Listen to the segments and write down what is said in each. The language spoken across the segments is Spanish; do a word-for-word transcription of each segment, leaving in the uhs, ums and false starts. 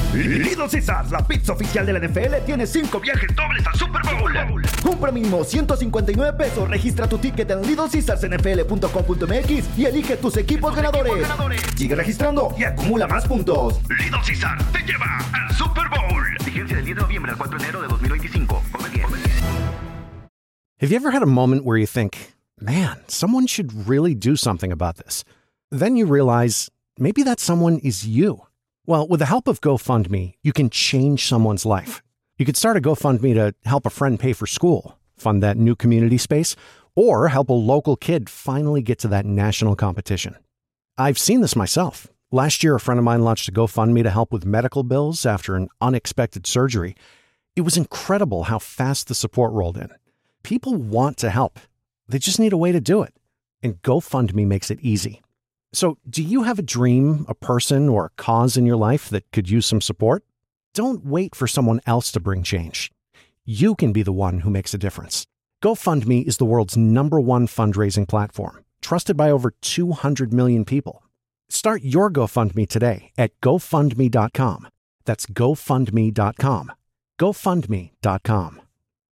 Little Caesars, la pizza oficial de la N F L, tiene cinco viajes dobles al Super Bowl. Compra mínimo ciento cincuenta y nueve pesos, registra tu ticket en little caesars n f l punto com punto m x y elige tus equipos ganadores. equipos ganadores. Sigue registrando y acumula más puntos. Little Caesars te lleva al Super Bowl. Vigencia del diez de noviembre al cuatro de enero de dos mil veinticinco. Come bien. Have you ever had a moment where you think, man, someone should really do something about this? Then you realize maybe that someone is you. Well, with the help of GoFundMe, you can change someone's life. You could start a GoFundMe to help a friend pay for school, fund that new community space, or help a local kid finally get to that national competition. I've seen this myself. Last year, a friend of mine launched a GoFundMe to help with medical bills after an unexpected surgery. It was incredible how fast the support rolled in. People want to help. They just need a way to do it. And GoFundMe makes it easy. So, do you have a dream, a person, or a cause in your life that could use some support? Don't wait for someone else to bring change. You can be the one who makes a difference. GoFundMe is the world's number one fundraising platform, trusted by over two hundred million people. Start your GoFundMe today at go fund me dot com. That's go fund me dot com. go fund me dot com.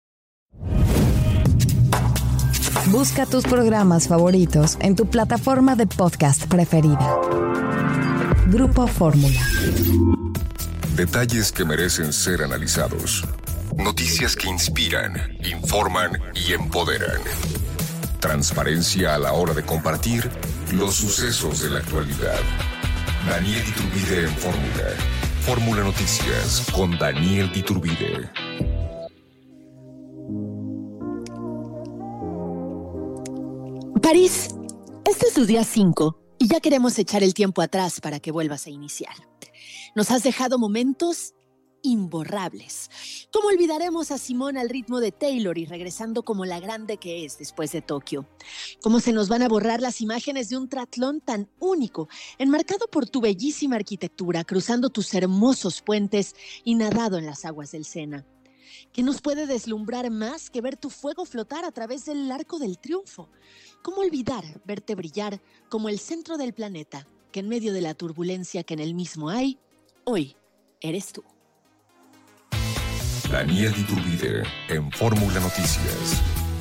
Busca tus programas favoritos en tu plataforma de podcast preferida. Grupo Fórmula. Detalles que merecen ser analizados. Noticias que inspiran, informan y empoderan. Transparencia a la hora de compartir los sucesos de la actualidad. Daniel Iturbide en Fórmula. Fórmula Noticias con Daniel Iturbide. París, este es tu día cinco y ya queremos echar el tiempo atrás para que vuelvas a iniciar. Nos has dejado momentos imborrables. ¿Cómo olvidaremos a Simone al ritmo de Taylor y regresando como la grande que es después de Tokio? ¿Cómo se nos van a borrar las imágenes de un triatlón tan único, enmarcado por tu bellísima arquitectura, cruzando tus hermosos puentes y nadado en las aguas del Sena? ¿Qué nos puede deslumbrar más que ver tu fuego flotar a través del Arco del Triunfo? ¿Cómo olvidar verte brillar como el centro del planeta, que en medio de la turbulencia que en el mismo hay, hoy eres tú? Daniel Iturbide en Fórmula Noticias.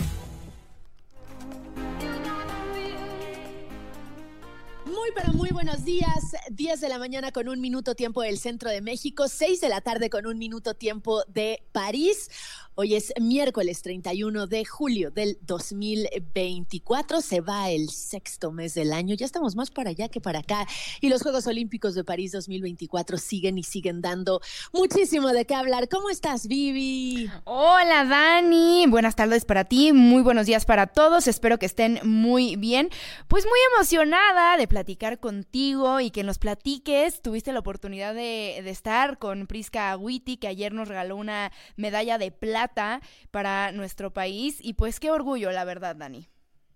Muy, pero muy buenos días. diez de la mañana con un minuto tiempo del centro de México, seis de la tarde con un minuto tiempo de París. Hoy es miércoles treinta y uno de julio del dos mil veinticuatro. Se va el sexto mes del año. Ya estamos más para allá que para acá. Y los Juegos Olímpicos de París dos mil veinticuatro siguen y siguen dando muchísimo de qué hablar. ¿Cómo estás, Vivi? Hola, Dani. Buenas tardes para ti. Muy buenos días para todos. Espero que estén muy bien. Pues muy emocionada de platicar contigo y que nos platiques. Tuviste la oportunidad de, de estar con Prisca Agüiti, que ayer nos regaló una medalla de plata para nuestro país y pues qué orgullo, la verdad, Dani.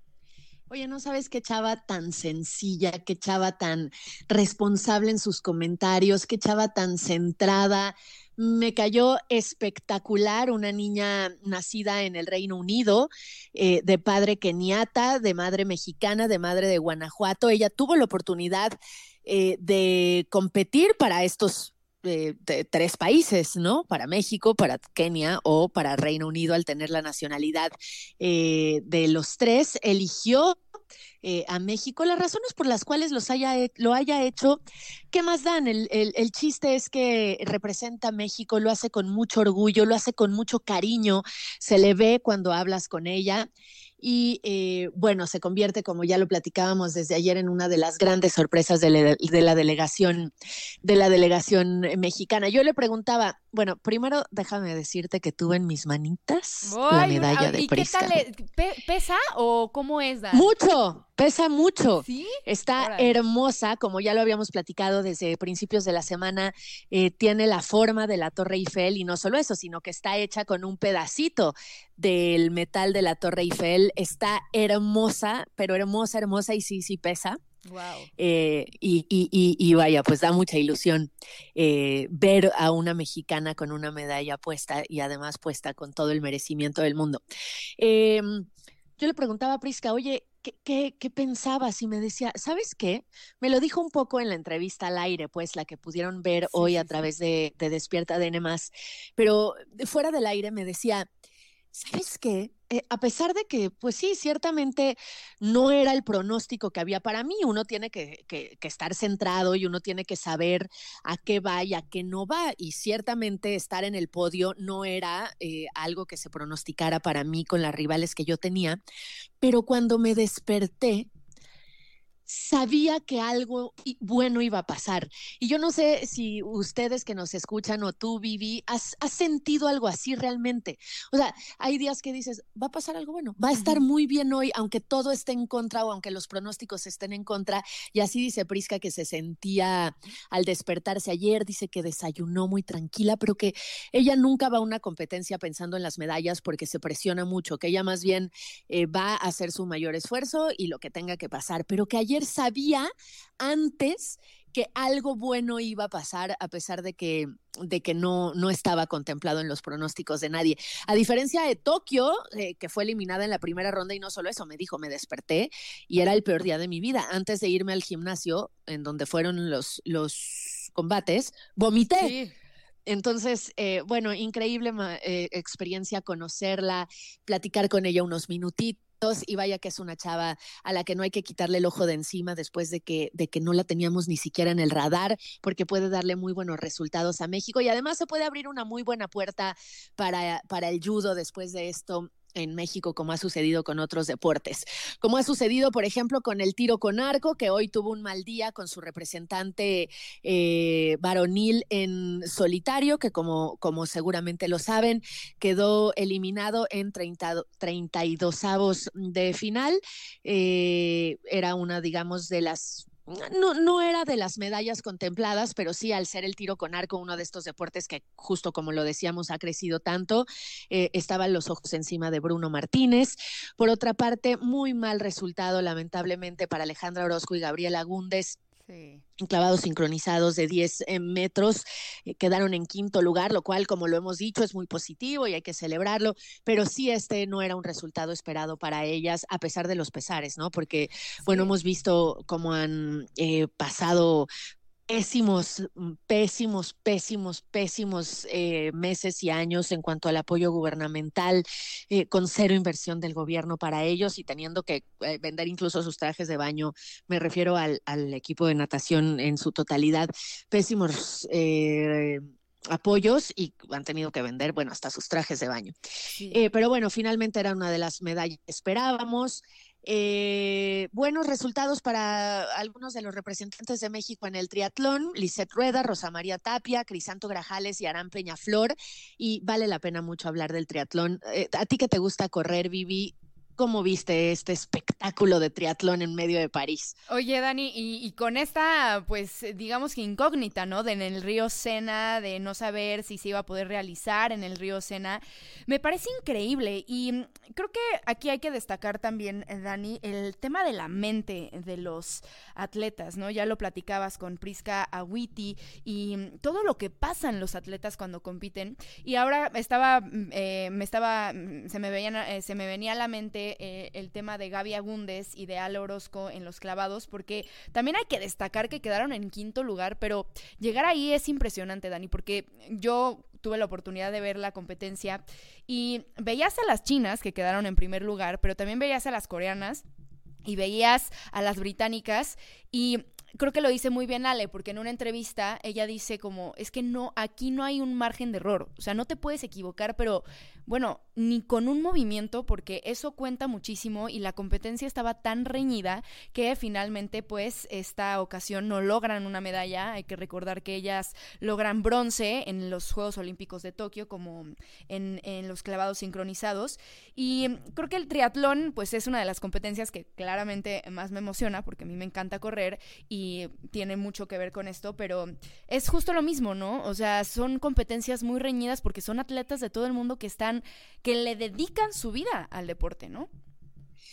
Oye, ¿no sabes qué chava tan sencilla, qué chava tan responsable en sus comentarios, qué chava tan centrada? Me cayó espectacular, una niña nacida en el Reino Unido, eh, de padre keniata, de madre mexicana, de madre de Guanajuato. Ella tuvo la oportunidad eh, de competir para estos De, de tres países, ¿no? Para México, para Kenia o para Reino Unido, al tener la nacionalidad eh, de los tres, eligió eh, a México. Las razones por las cuales los haya, lo haya hecho, ¿qué más dan? El, el, el chiste es que representa a México, lo hace con mucho orgullo, lo hace con mucho cariño, se le ve cuando hablas con ella. Y eh, bueno, se convierte, como ya lo platicábamos desde ayer, en una de las grandes sorpresas de la, de la delegación de la delegación mexicana. Yo le preguntaba, bueno, primero déjame decirte que tuve en mis manitas Ay, la medalla de Prisca. ¿Y qué tal? ¿Pesa o cómo es, Dan? Mucho, pesa mucho. ¿Sí? Está Órale. hermosa, como ya lo habíamos platicado desde principios de la semana, eh, tiene la forma de la Torre Eiffel y no solo eso, sino que está hecha con un pedacito del metal de la Torre Eiffel. Está hermosa, pero hermosa, hermosa y sí, sí pesa. Wow. Eh, y, y, y, y vaya, pues da mucha ilusión eh, ver a una mexicana con una medalla puesta y además puesta con todo el merecimiento del mundo. Eh, yo le preguntaba a Prisca, oye, ¿qué, qué, qué pensabas? Y me decía, ¿sabes qué? Me lo dijo un poco en la entrevista al aire, pues la que pudieron ver Sí, hoy sí, a sí. través de, de Despierta D N más, pero fuera del aire me decía, ¿sabes qué? Eh, a pesar de que, pues sí, ciertamente no era el pronóstico que había para mí, uno tiene que, que, que estar centrado y uno tiene que saber a qué va y a qué no va. Y ciertamente estar en el podio no era eh, algo que se pronosticara para mí con las rivales que yo tenía. Pero cuando me desperté, sabía que algo bueno iba a pasar. Y yo no sé si ustedes que nos escuchan o tú, Vivi, has, has sentido algo así realmente. O sea, hay días que dices, va a pasar algo bueno, va a estar muy bien hoy, aunque todo esté en contra o aunque los pronósticos estén en contra. Y así dice Prisca que se sentía al despertarse ayer, dice que desayunó muy tranquila, pero que ella nunca va a una competencia pensando en las medallas porque se presiona mucho, que ella más bien eh, va a hacer su mayor esfuerzo y lo que tenga que pasar, pero que ayer sabía antes que algo bueno iba a pasar a pesar de que, de que no, no estaba contemplado en los pronósticos de nadie. A diferencia de Tokio, eh, que fue eliminada en la primera ronda, y no solo eso, me dijo, me desperté y era el peor día de mi vida. Antes de irme al gimnasio, en donde fueron los, los combates, vomité. Sí. Entonces, eh, bueno, increíble eh, experiencia conocerla, platicar con ella unos minutitos. Y vaya que es una chava a la que no hay que quitarle el ojo de encima después de que, de que no la teníamos ni siquiera en el radar, porque puede darle muy buenos resultados a México y además se puede abrir una muy buena puerta para, para el judo después de esto en México, como ha sucedido con otros deportes. Como ha sucedido, por ejemplo, con el tiro con arco, que hoy tuvo un mal día con su representante eh, varonil en solitario, que como, como seguramente lo saben, quedó eliminado en treinta, treinta y dos avos de final. Eh, era una, digamos, de las... No, no era de las medallas contempladas, pero sí al ser el tiro con arco uno de estos deportes que justo como lo decíamos ha crecido tanto, eh, estaban los ojos encima de Bruno Martínez. Por otra parte, muy mal resultado lamentablemente para Alejandra Orozco y Gabriela Gúndez. Sí. Clavados sincronizados de diez metros, eh, quedaron en quinto lugar, lo cual, como lo hemos dicho, es muy positivo y hay que celebrarlo, pero sí este no era un resultado esperado para ellas, a pesar de los pesares, ¿no? Porque, sí. bueno, hemos visto cómo han eh, pasado pésimos, pésimos, pésimos, pésimos eh, meses y años en cuanto al apoyo gubernamental, eh, con cero inversión del gobierno para ellos y teniendo que eh, vender incluso sus trajes de baño. Me refiero al, al equipo de natación en su totalidad. Pésimos eh, apoyos y han tenido que vender, bueno, hasta sus trajes de baño. Sí. Eh, pero bueno, finalmente era una de las medallas que esperábamos. Eh, buenos resultados para algunos de los representantes de México en el triatlón: Lisette Rueda, Rosa María Tapia, Crisanto Grajales y Aram Peñaflor, y vale la pena mucho hablar del triatlón. Eh, a ti que te gusta correr, Vivi, ¿cómo viste este espectáculo de triatlón en medio de París? Oye, Dani, y, y con esta, pues, digamos que incógnita, ¿no? De en el río Sena, de no saber si se iba a poder realizar en el río Sena, me parece increíble. Y creo que aquí hay que destacar también, Dani, el tema de la mente de los atletas, ¿no? Ya lo platicabas con Prisca Agüiti y todo lo que pasa en los atletas cuando compiten. Y ahora estaba, eh, me estaba, se me veían, eh, se me venía a la mente Eh, el tema de Gaby Agúndez y de Ale Orozco en los clavados, porque también hay que destacar que quedaron en quinto lugar, pero llegar ahí es impresionante, Dani, porque yo tuve la oportunidad de ver la competencia y veías a las chinas que quedaron en primer lugar, pero también veías a las coreanas y veías a las británicas y creo que lo dice muy bien Ale, porque en una entrevista ella dice como, es que no, aquí no hay un margen de error, o sea, no te puedes equivocar, pero bueno, ni con un movimiento, porque eso cuenta muchísimo y la competencia estaba tan reñida que finalmente pues esta ocasión no logran una medalla. Hay que recordar que ellas logran bronce en los Juegos Olímpicos de Tokio, como en, en los clavados sincronizados, y creo que el triatlón pues es una de las competencias que claramente más me emociona, porque a mí me encanta correr y tiene mucho que ver con esto, pero es justo lo mismo, ¿no? O sea, son competencias muy reñidas porque son atletas de todo el mundo que están, que le dedican su vida al deporte, ¿no?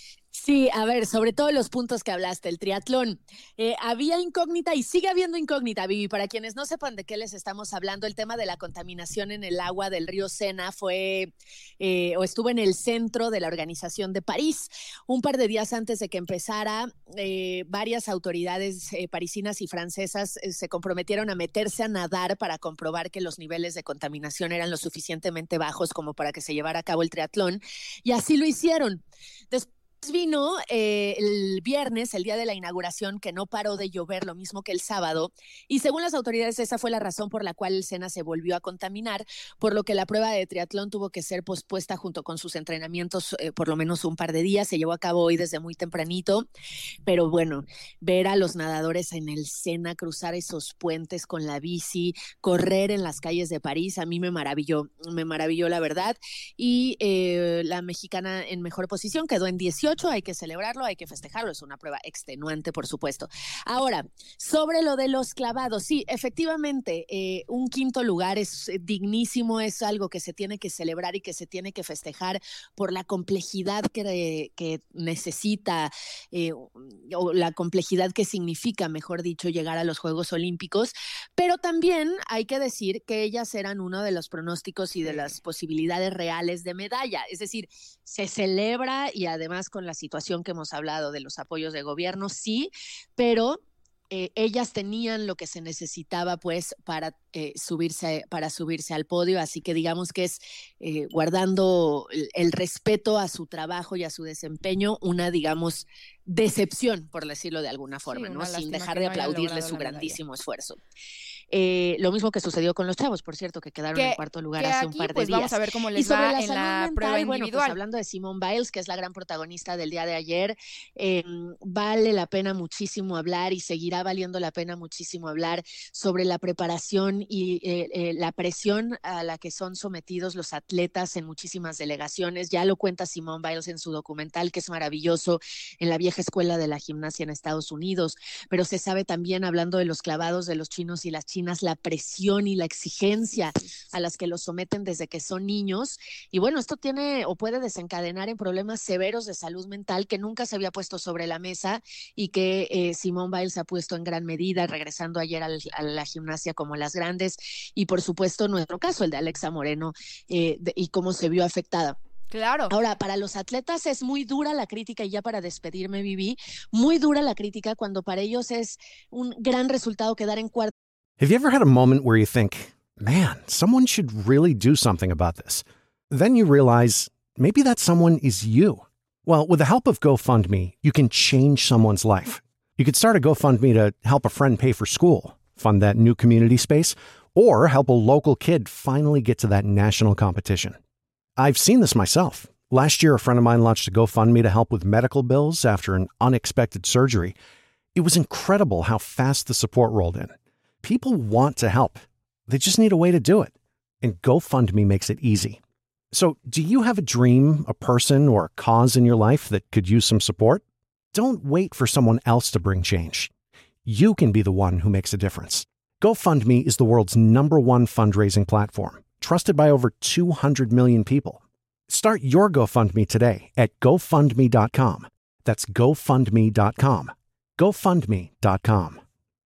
Sí, a ver, sobre todo los puntos que hablaste, el triatlón. Eh, había incógnita y sigue habiendo incógnita, Vivi. Para quienes no sepan de qué les estamos hablando, el tema de la contaminación en el agua del río Sena fue eh, o estuvo en el centro de la Organización de París. Un par de días antes de que empezara, eh, varias autoridades eh, parisinas y francesas eh, se comprometieron a meterse a nadar para comprobar que los niveles de contaminación eran lo suficientemente bajos como para que se llevara a cabo el triatlón. Y así lo hicieron. Después vino eh, el viernes, el día de la inauguración, que no paró de llover, lo mismo que el sábado, y según las autoridades esa fue la razón por la cual el Sena se volvió a contaminar, por lo que la prueba de triatlón tuvo que ser pospuesta junto con sus entrenamientos eh, por lo menos un par de días. Se llevó a cabo hoy desde muy tempranito, pero bueno, ver a los nadadores en el Sena cruzar esos puentes con la bici, correr en las calles de París, a mí me maravilló, me maravilló la verdad, y eh, la mexicana en mejor posición quedó en dieciocho. Hay que celebrarlo, hay que festejarlo, es una prueba extenuante, por supuesto. Ahora, sobre lo de los clavados, sí, efectivamente, eh, un quinto lugar es dignísimo, es algo que se tiene que celebrar y que se tiene que festejar por la complejidad que, que necesita, eh, o la complejidad que significa, mejor dicho, llegar a los Juegos Olímpicos, pero también hay que decir que ellas eran uno de los pronósticos y de las posibilidades reales de medalla, es decir, se celebra y además con la situación que hemos hablado de los apoyos de gobierno, sí, pero eh, ellas tenían lo que se necesitaba pues para eh, subirse para subirse al podio, así que digamos que es eh, guardando el, el respeto a su trabajo y a su desempeño, una digamos decepción, por decirlo de alguna forma, sí, ¿no? Sin dejar de no aplaudirle su grandísimo esfuerzo. Eh, lo mismo que sucedió con los chavos, por cierto, que quedaron que, en cuarto lugar hace aquí, un par de pues, días. Vamos a ver cómo les y sobre va la en salud la mental, prueba individual. Bueno, pues hablando de Simone Biles, que es la gran protagonista del día de ayer, eh, vale la pena muchísimo hablar y seguirá valiendo la pena muchísimo hablar sobre la preparación y eh, eh, la presión a la que son sometidos los atletas en muchísimas delegaciones. Ya lo cuenta Simone Biles en su documental, que es maravilloso, en la vieja escuela de la gimnasia en Estados Unidos, pero se sabe también, hablando de los clavados de los chinos y las chinas, la presión y la exigencia a las que los someten desde que son niños, y bueno, esto tiene o puede desencadenar en problemas severos de salud mental que nunca se había puesto sobre la mesa y que eh, Simone Biles ha puesto en gran medida, regresando ayer al, a la gimnasia como las grandes, y por supuesto nuestro caso, el de Alexa Moreno, eh, de, y cómo se vio afectada. Claro. Ahora, para los atletas es muy dura la crítica, y ya para despedirme, Vivi, muy dura la crítica cuando para ellos es un gran resultado quedar en cuarto. Have you ever had a moment where you think, man, someone should really do something about this? Then you realize maybe that someone is you. Well, with the help of GoFundMe, you can change someone's life. You could start a GoFundMe to help a friend pay for school, fund that new community space, or help a local kid finally get to that national competition. I've seen this myself. Last year, a friend of mine launched a GoFundMe to help with medical bills after an unexpected surgery. It was incredible how fast the support rolled in. People want to help. They just need a way to do it. And GoFundMe makes it easy. So, do you have a dream, a person, or a cause in your life that could use some support? Don't wait for someone else to bring change. You can be the one who makes a difference. GoFundMe is the world's number one fundraising platform, trusted by over two hundred million people. Start your GoFundMe today at go fund me dot com. That's go fund me dot com. go fund me dot com.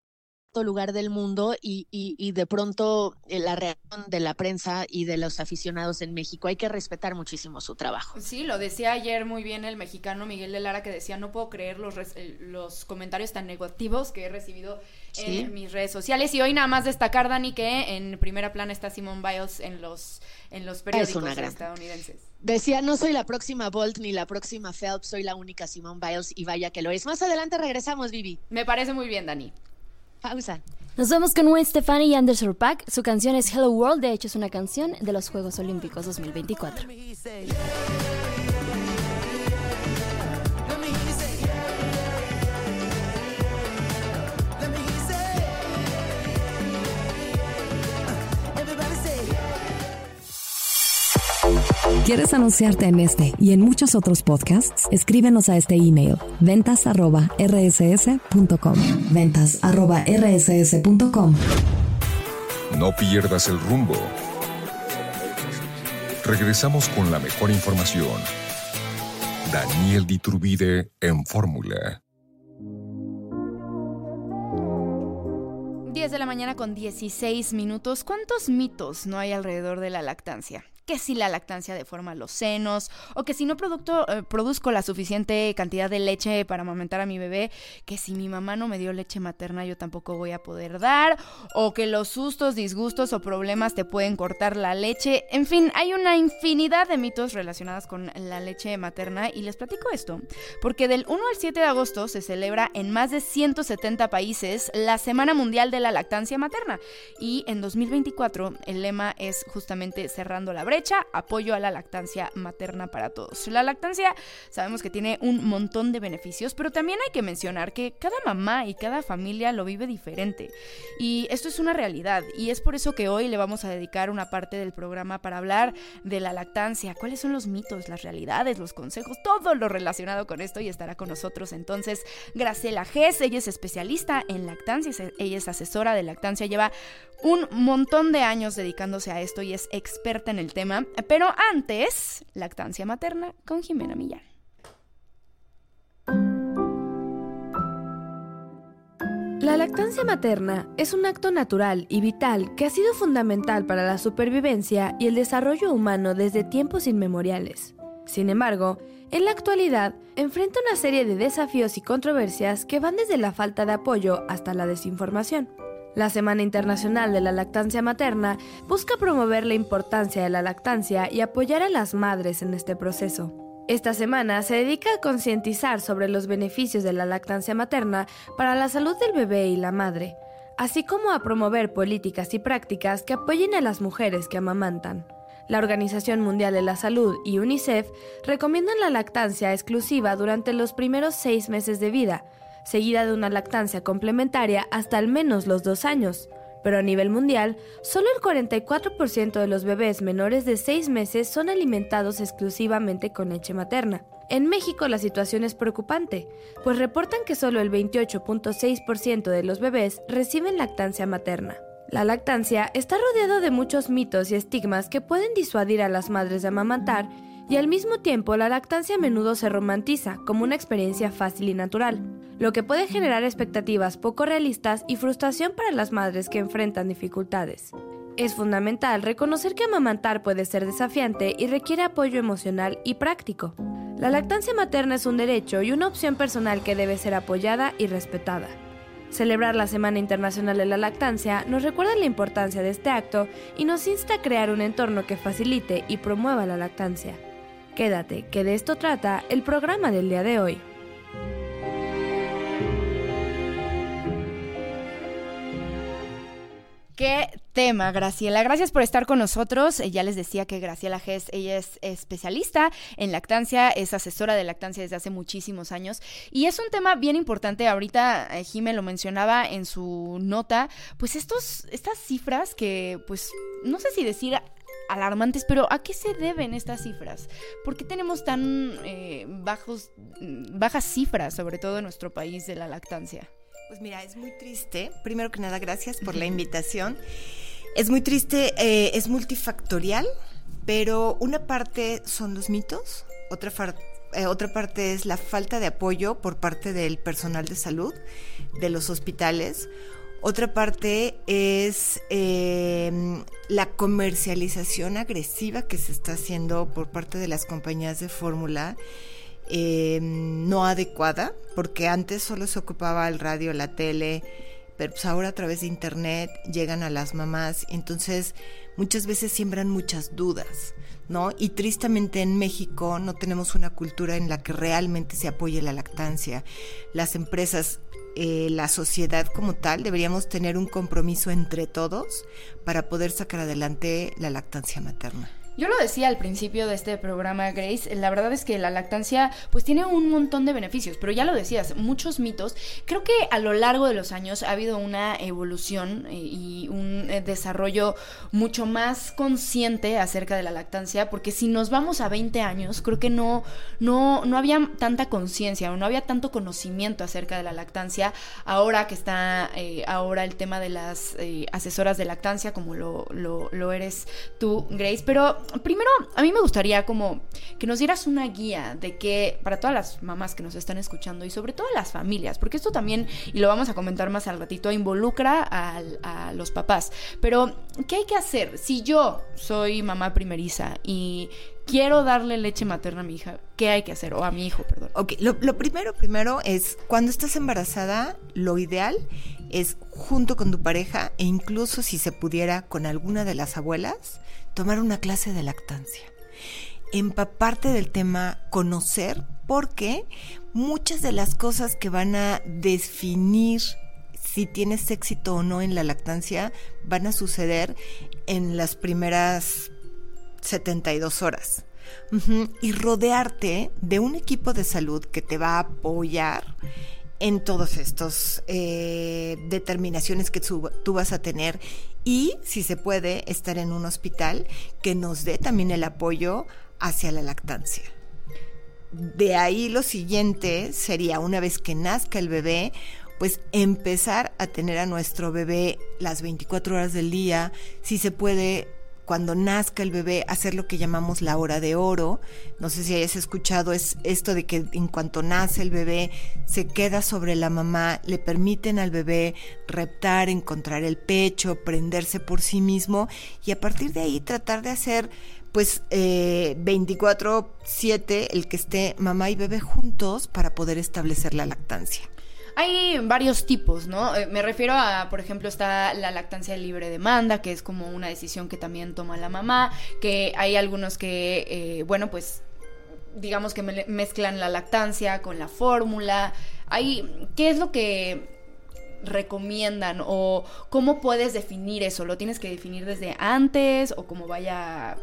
Lugar del mundo y, y, y de pronto eh, la reacción de la prensa y de los aficionados en México, hay que respetar muchísimo su trabajo. Sí, lo decía ayer muy bien el mexicano Miguel de Lara, que decía, no puedo creer los, res- los comentarios tan negativos que he recibido ¿Sí? en mis redes sociales, y hoy nada más destacar, Dani, que en primera plana está Simone Biles en los, en los periódicos estadounidenses. Decía, no soy la próxima Bolt ni la próxima Phelps, soy la única Simone Biles, y vaya que lo es. Más adelante regresamos, Vivi. Me parece muy bien, Dani. Pausa. Nos vemos con Gwen Stefani y Anderson .Paak. Su canción es Hello World, de hecho es una canción de los Juegos Olímpicos dos mil veinticuatro. ¿Quieres anunciarte en este y en muchos otros podcasts? Escríbenos a este email, ventas arroba r s s punto com. ventas arroba r s s punto com. No pierdas el rumbo. Regresamos con la mejor información, Daniel de Iturbide en Fórmula. diez de la mañana con dieciséis minutos. ¿Cuántos mitos no hay alrededor de la lactancia? Que si la lactancia deforma los senos, o que si no producto, eh, produzco la suficiente cantidad de leche para amamantar a mi bebé, que si mi mamá no me dio leche materna yo tampoco voy a poder dar, o que los sustos, disgustos o problemas te pueden cortar la leche. En fin, hay una infinidad de mitos relacionados con la leche materna, y les platico esto porque del uno al siete de agosto se celebra en más de ciento setenta países la Semana Mundial de la Lactancia Materna, y en dos mil veinticuatro el lema es justamente cerrando la brecha, apoyo a la lactancia materna para todos. La lactancia sabemos que tiene un montón de beneficios, pero también hay que mencionar que cada mamá y cada familia lo vive diferente, y esto es una realidad, y es por eso que hoy le vamos a dedicar una parte del programa para hablar de la lactancia, cuáles son los mitos, las realidades, los consejos, todo lo relacionado con esto, y estará con nosotros entonces Graciela Gess. Ella es especialista en lactancia, ella es asesora de lactancia, lleva un montón de años dedicándose a esto y es experta en el tema. Pero antes, lactancia materna con Jimena Millán. La lactancia materna es un acto natural y vital que ha sido fundamental para la supervivencia y el desarrollo humano desde tiempos inmemoriales. Sin embargo, en la actualidad enfrenta una serie de desafíos y controversias que van desde la falta de apoyo hasta la desinformación. La Semana Internacional de la Lactancia Materna busca promover la importancia de la lactancia y apoyar a las madres en este proceso. Esta semana se dedica a concientizar sobre los beneficios de la lactancia materna para la salud del bebé y la madre, así como a promover políticas y prácticas que apoyen a las mujeres que amamantan. La Organización Mundial de la Salud y UNICEF recomiendan la lactancia exclusiva durante los primeros seis meses de vida, seguida de una lactancia complementaria hasta al menos los dos años. Pero a nivel mundial, solo el cuarenta y cuatro por ciento de los bebés menores de seis meses son alimentados exclusivamente con leche materna. En México la situación es preocupante, pues reportan que solo el veintiocho punto seis por ciento de los bebés reciben lactancia materna. La lactancia está rodeada de muchos mitos y estigmas que pueden disuadir a las madres de amamantar, y al mismo tiempo la lactancia a menudo se romantiza como una experiencia fácil y natural, lo que puede generar expectativas poco realistas y frustración para las madres que enfrentan dificultades. Es fundamental reconocer que amamantar puede ser desafiante y requiere apoyo emocional y práctico. La lactancia materna es un derecho y una opción personal que debe ser apoyada y respetada. Celebrar la Semana Internacional de la Lactancia nos recuerda la importancia de este acto y nos insta a crear un entorno que facilite y promueva la lactancia. Quédate, que de esto trata el programa del día de hoy. ¿Qué tema, Graciela? Gracias por estar con nosotros. Ya les decía que Graciela Gess, ella es especialista en lactancia, es asesora de lactancia desde hace muchísimos años, y es un tema bien importante. Ahorita eh, Jimé lo mencionaba en su nota, pues estos, estas cifras que, pues, no sé si decir alarmantes, pero ¿a qué se deben estas cifras? ¿Por qué tenemos tan eh, bajos, bajas cifras, sobre todo en nuestro país, de la lactancia? Pues mira, es muy triste. Primero que nada, gracias por la invitación. Es muy triste, eh, es multifactorial, pero una parte son los mitos, otra, far, eh, otra parte es la falta de apoyo por parte del personal de salud, de los hospitales. Otra parte es eh, la comercialización agresiva que se está haciendo por parte de las compañías de fórmula, eh, no adecuada, porque antes solo se ocupaba el radio, la tele, pero pues ahora a través de internet llegan a las mamás, entonces muchas veces siembran muchas dudas, ¿no? Y tristemente en México no tenemos una cultura en la que realmente se apoye la lactancia. Las empresas, Eh, la sociedad como tal, deberíamos tener un compromiso entre todos para poder sacar adelante la lactancia materna. Yo lo decía al principio de este programa, Grace, la verdad es que la lactancia pues tiene un montón de beneficios, pero ya lo decías, muchos mitos. Creo que a lo largo de los años ha habido una evolución y un desarrollo mucho más consciente acerca de la lactancia, porque si nos vamos a veinte años, creo que no, no, no había tanta conciencia o no había tanto conocimiento acerca de la lactancia. Ahora que está eh, ahora el tema de las eh, asesoras de lactancia, como lo, lo, lo eres tú, Grace, pero primero, a mí me gustaría como que nos dieras una guía de que, para todas las mamás que nos están escuchando y sobre todo las familias, porque esto también, y lo vamos a comentar más al ratito, involucra a, a los papás. Pero, ¿qué hay que hacer? Si yo soy mamá primeriza y quiero darle leche materna a mi hija, ¿qué hay que hacer? O a mi hijo, perdón. Ok, lo, lo primero, primero es, cuando estás embarazada, lo ideal es, junto con tu pareja, e incluso si se pudiera con alguna de las abuelas, tomar una clase de lactancia. Empaparte del tema, conocer, porque muchas de las cosas que van a definir si tienes éxito o no en la lactancia van a suceder en las primeras setenta y dos horas. Uh-huh. Y rodearte de un equipo de salud que te va a apoyar en todas estas eh, determinaciones que tú, tú vas a tener, y si se puede estar en un hospital que nos dé también el apoyo hacia la lactancia. De ahí lo siguiente sería, una vez que nazca el bebé, pues empezar a tener a nuestro bebé las veinticuatro horas del día, si se puede, cuando nazca el bebé, hacer lo que llamamos la hora de oro. No sé si hayas escuchado, es esto de que en cuanto nace el bebé, se queda sobre la mamá, le permiten al bebé reptar, encontrar el pecho, prenderse por sí mismo, y a partir de ahí tratar de hacer pues eh, veinticuatro siete el que esté mamá y bebé juntos para poder establecer la lactancia. Hay varios tipos, ¿no? Eh, me refiero a, por ejemplo, está la lactancia de libre demanda, que es como una decisión que también toma la mamá, que hay algunos que, eh, bueno, pues, digamos que me- mezclan la lactancia con la fórmula. Hay, ¿qué es lo que recomiendan o cómo puedes definir eso? ¿Lo tienes que definir desde antes o cómo vaya...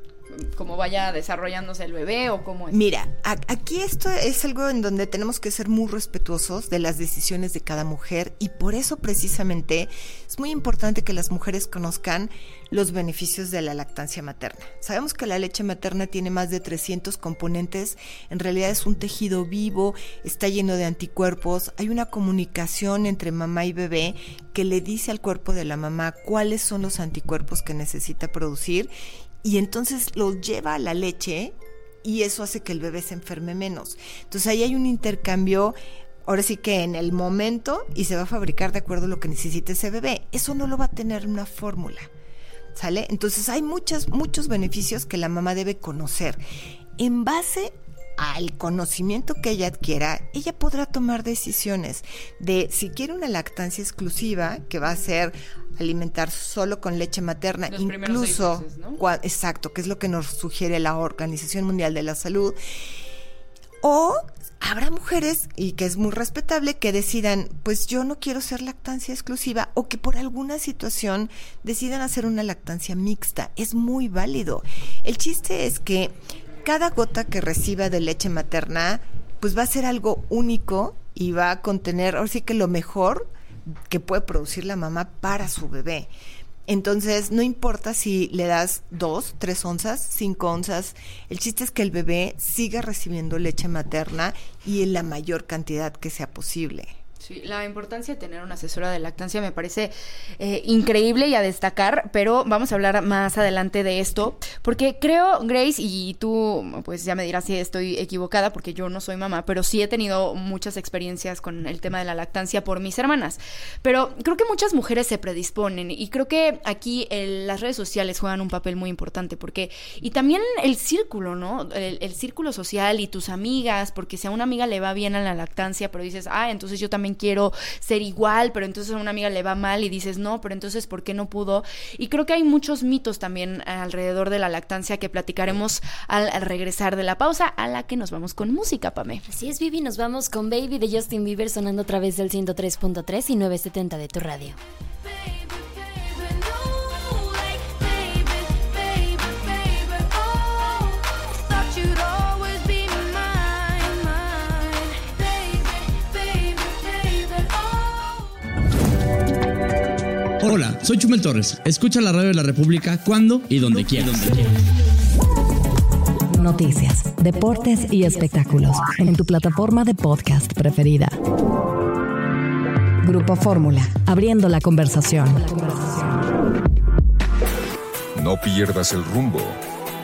cómo vaya desarrollándose el bebé o cómo es? Mira, a- aquí esto es algo en donde tenemos que ser muy respetuosos de las decisiones de cada mujer, y por eso precisamente es muy importante que las mujeres conozcan los beneficios de la lactancia materna. Sabemos que la leche materna tiene más de trescientos componentes, en realidad es un tejido vivo, está lleno de anticuerpos, hay una comunicación entre mamá y bebé que le dice al cuerpo de la mamá cuáles son los anticuerpos que necesita producir, y entonces lo lleva a la leche, y eso hace que el bebé se enferme menos. Entonces ahí hay un intercambio, ahora sí que en el momento, y se va a fabricar de acuerdo a lo que necesite ese bebé. Eso no lo va a tener una fórmula, ¿sale? Entonces hay muchos, muchos beneficios que la mamá debe conocer. En base al conocimiento que ella adquiera, ella podrá tomar decisiones de si quiere una lactancia exclusiva, que va a ser alimentar solo con leche materna, Los primeros incluso seis meses, ¿no? cua- exacto, que es lo que nos sugiere la Organización Mundial de la Salud. O habrá mujeres, y que es muy respetable, que decidan, pues yo no quiero ser lactancia exclusiva, o que por alguna situación decidan hacer una lactancia mixta. Es muy válido. El chiste es que cada gota que reciba de leche materna, pues va a ser algo único y va a contener, ahora sí que lo mejor que puede producir la mamá para su bebé. Entonces, no importa si le das dos, tres onzas, cinco onzas, el chiste es que el bebé siga recibiendo leche materna y en la mayor cantidad que sea posible. Sí, la importancia de tener una asesora de lactancia me parece eh, increíble y a destacar, pero vamos a hablar más adelante de esto, porque creo, Grace, y tú pues ya me dirás si estoy equivocada, porque yo no soy mamá, pero sí he tenido muchas experiencias con el tema de la lactancia por mis hermanas, pero creo que muchas mujeres se predisponen, y creo que aquí el, las redes sociales juegan un papel muy importante, porque, y también el círculo, ¿no? El, el círculo social y tus amigas, porque si a una amiga le va bien a la lactancia, pero dices, ah, entonces yo también quiero ser igual, pero entonces a una amiga le va mal y dices, no, pero entonces ¿por qué no pudo? Y creo que hay muchos mitos también alrededor de la lactancia que platicaremos al, al regresar de la pausa, a la que nos vamos con música, Pame. Así es, Vivi, nos vamos con Baby de Justin Bieber sonando a través del ciento tres punto tres y novecientos setenta de tu radio. Hola, soy Chumel Torres. Escucha la radio de la República cuando y donde quieras. Noticias, deportes y espectáculos en tu plataforma de podcast preferida. Grupo Fórmula, abriendo la conversación. No pierdas el rumbo.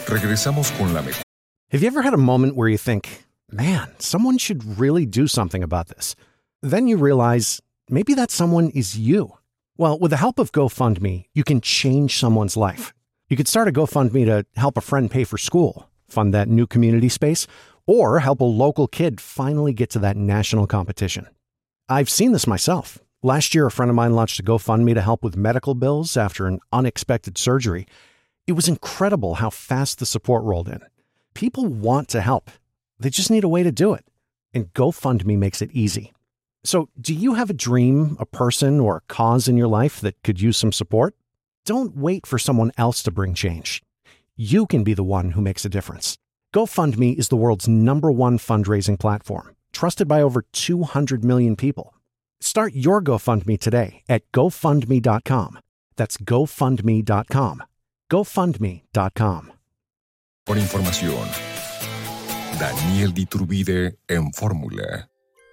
Regresamos con la mejor. Have you ever had a moment where you think, man, someone should really do something about this? Then you realize maybe that someone is you. Well, with the help of GoFundMe, you can change someone's life. You could start a GoFundMe to help a friend pay for school, fund that new community space, or help a local kid finally get to that national competition. I've seen this myself. Last year, a friend of mine launched a GoFundMe to help with medical bills after an unexpected surgery. It was incredible how fast the support rolled in. People want to help. They just need a way to do it. And GoFundMe makes it easy. So, do you have a dream, a person, or a cause in your life that could use some support? Don't wait for someone else to bring change. You can be the one who makes a difference. GoFundMe is the world's number one fundraising platform, trusted by over two hundred million people. Start your GoFundMe today at GoFundMe dot com. That's GoFundMe dot com. GoFundMe dot com. Por información, Daniel Diturbide en Fórmula.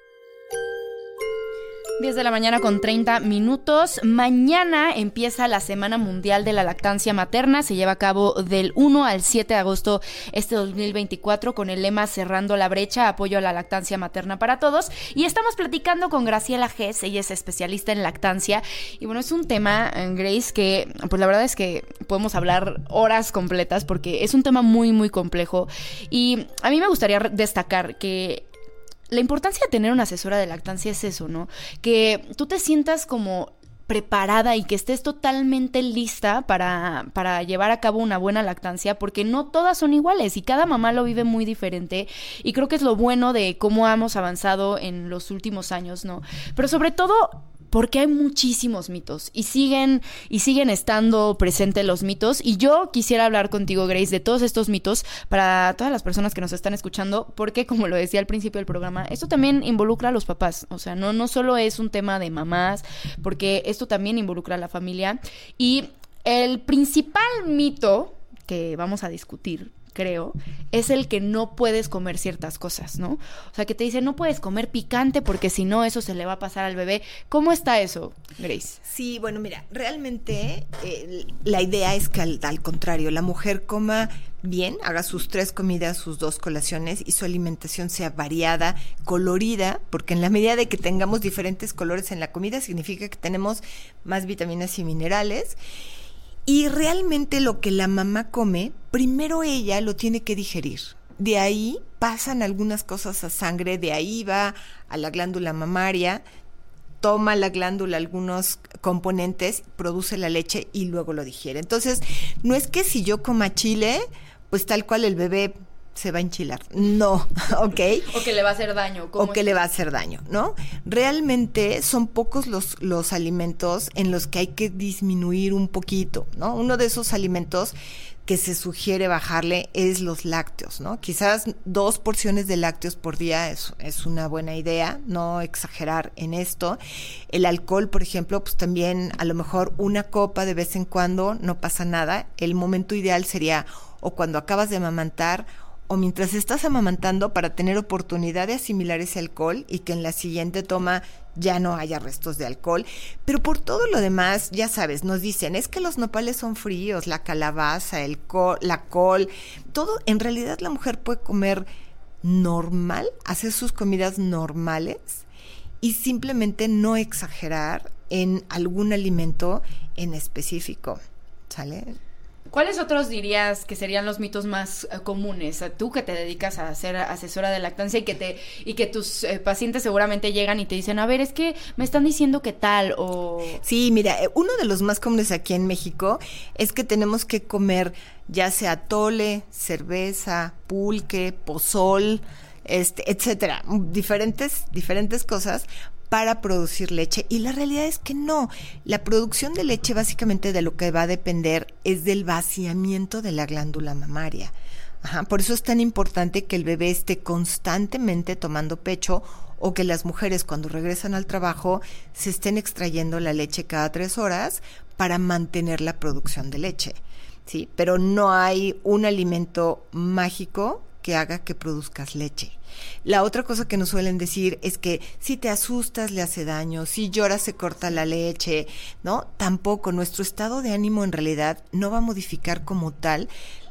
diez de la mañana con treinta minutos. Mañana empieza la Semana Mundial de la Lactancia Materna. Se lleva a cabo del uno al siete de agosto este dos mil veinticuatro con el lema Cerrando la brecha, apoyo a la lactancia materna para todos. Y estamos platicando con Graciela Gess. Ella es especialista en lactancia. Y bueno, es un tema, Grace, que pues la verdad es que podemos hablar horas completas porque es un tema muy, muy complejo. Y a mí me gustaría destacar que la importancia de tener una asesora de lactancia es eso, ¿no? Que tú te sientas como preparada y que estés totalmente lista para, para llevar a cabo una buena lactancia, porque no todas son iguales y cada mamá lo vive muy diferente, y creo que es lo bueno de cómo hemos avanzado en los últimos años, ¿no? Pero sobre todo porque hay muchísimos mitos y siguen y siguen estando presentes los mitos, y yo quisiera hablar contigo, Grace, de todos estos mitos para todas las personas que nos están escuchando, porque como lo decía al principio del programa, esto también involucra a los papás, o sea, no, no solo es un tema de mamás, porque esto también involucra a la familia. Y el principal mito que vamos a discutir, creo, es el que no puedes comer ciertas cosas, ¿no? O sea, que te dicen, no puedes comer picante porque si no, eso se le va a pasar al bebé. ¿Cómo está eso, Grace? Sí, bueno, mira, realmente eh, la idea es que al, al contrario, la mujer coma bien, haga sus tres comidas, sus dos colaciones, y su alimentación sea variada, colorida, porque en la medida de que tengamos diferentes colores en la comida, significa que tenemos más vitaminas y minerales. Y realmente lo que la mamá come, primero ella lo tiene que digerir. De ahí pasan algunas cosas a sangre, de ahí va a la glándula mamaria, toma la glándula algunos componentes, produce la leche y luego lo digiere. Entonces, no es que si yo coma chile, pues tal cual el bebé se va a enchilar. No, ¿ok? O que le va a hacer daño. O que le va a hacer daño, ¿no? Realmente son pocos los, los alimentos en los que hay que disminuir un poquito, ¿no? Uno de esos alimentos que se sugiere bajarle es los lácteos, ¿no? Quizás dos porciones de lácteos por día es, es una buena idea, no exagerar en esto. El alcohol, por ejemplo, pues también a lo mejor una copa de vez en cuando, no pasa nada. El momento ideal sería o cuando acabas de amamantar o mientras estás amamantando, para tener oportunidad de asimilar ese alcohol y que en la siguiente toma ya no haya restos de alcohol. Pero por todo lo demás, ya sabes, nos dicen, es que los nopales son fríos, la calabaza, el col, la col, todo. En realidad la mujer puede comer normal, hacer sus comidas normales y simplemente no exagerar en algún alimento en específico, ¿sale? ¿Cuáles otros dirías que serían los mitos más uh, comunes? Tú que te dedicas a ser asesora de lactancia y que te y que tus eh, pacientes seguramente llegan y te dicen, a ver, es que me están diciendo que tal o... Sí, mira, uno de los más comunes aquí en México es que tenemos que comer ya sea atole, cerveza, pulque, pozol, este, etcétera, diferentes, diferentes cosas para producir leche, y la realidad es que no. La producción de leche básicamente de lo que va a depender es del vaciamiento de la glándula mamaria. Ajá, por eso es tan importante que el bebé esté constantemente tomando pecho, o que las mujeres cuando regresan al trabajo se estén extrayendo la leche cada tres horas para mantener la producción de leche, ¿sí? Pero no hay un alimento mágico que haga que produzcas leche. La otra cosa que nos suelen decir es que si te asustas le hace daño, si lloras se corta la leche, ¿no? Tampoco, nuestro estado de ánimo en realidad no va a modificar como tal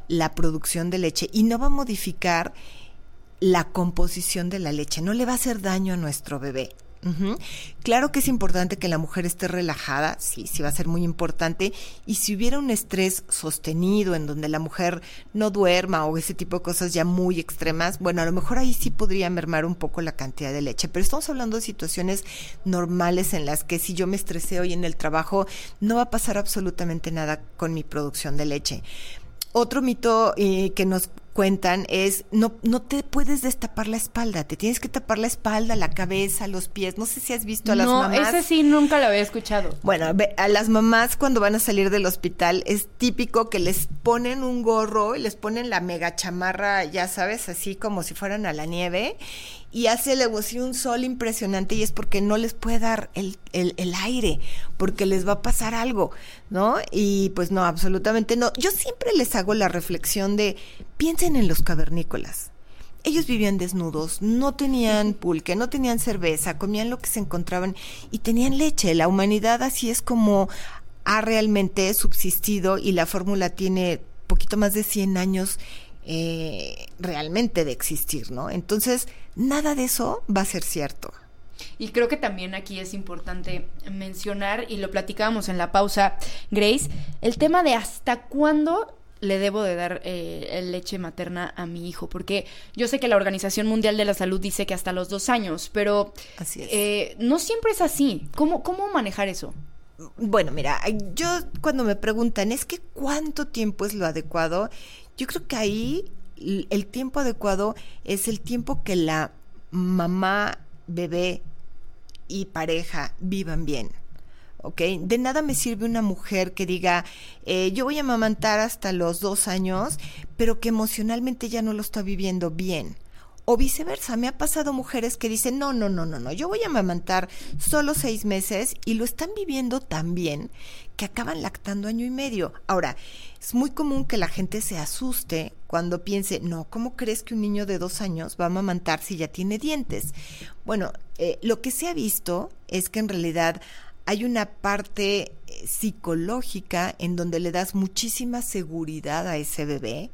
la producción de leche y no va a modificar la composición de la leche, no le va a hacer daño a nuestro bebé. Uh-huh. Claro que es importante que la mujer esté relajada, sí, sí va a ser muy importante, y si hubiera un estrés sostenido en donde la mujer no duerma o ese tipo de cosas ya muy extremas, bueno, a lo mejor ahí sí podría mermar un poco la cantidad de leche, pero estamos hablando de situaciones normales en las que si yo me estresé hoy en el trabajo, no va a pasar absolutamente nada con mi producción de leche. Otro mito eh, que nos cuentan es, no, no te puedes destapar la espalda, te tienes que tapar la espalda, la cabeza, los pies. No sé si has visto a las no, mamás. No, ese sí nunca lo había escuchado. Bueno, a las mamás cuando van a salir del hospital es típico que les ponen un gorro y les ponen la mega chamarra, ya sabes, así como si fueran a la nieve, y hace luego sí un sol impresionante, y es porque no les puede dar el, el, el aire, porque les va a pasar algo, ¿no? Y pues no, absolutamente no. Yo siempre les hago la reflexión de, piensen en los cavernícolas. Ellos vivían desnudos, no tenían pulque, no tenían cerveza, comían lo que se encontraban y tenían leche. La humanidad así es como ha realmente subsistido, y la fórmula tiene poquito más de cien años eh, realmente de existir, ¿no? Entonces, nada de eso va a ser cierto. Y creo que también aquí es importante mencionar, y lo platicábamos en la pausa, Grace, el tema de hasta cuándo le debo de dar eh, leche materna a mi hijo, porque yo sé que la Organización Mundial de la Salud dice que hasta los dos años, pero así es. Eh, no siempre es así. ¿Cómo, cómo manejar eso? Bueno, mira, yo cuando me preguntan, es que ¿cuánto tiempo es lo adecuado? Yo creo que ahí el tiempo adecuado es el tiempo que la mamá, bebé y pareja vivan bien. ¿Ok? De nada me sirve una mujer que diga, eh, yo voy a amamantar hasta los dos años, pero que emocionalmente ya no lo está viviendo bien. O viceversa, me ha pasado mujeres que dicen, no, no, no, no, no, yo voy a amamantar solo seis meses y lo están viviendo tan bien que acaban lactando año y medio. Ahora, es muy común que la gente se asuste cuando piense, no, ¿cómo crees que un niño de dos años va a amamantar si ya tiene dientes? Bueno, eh, lo que se ha visto es que en realidad hay una parte psicológica en donde le das muchísima seguridad a ese bebé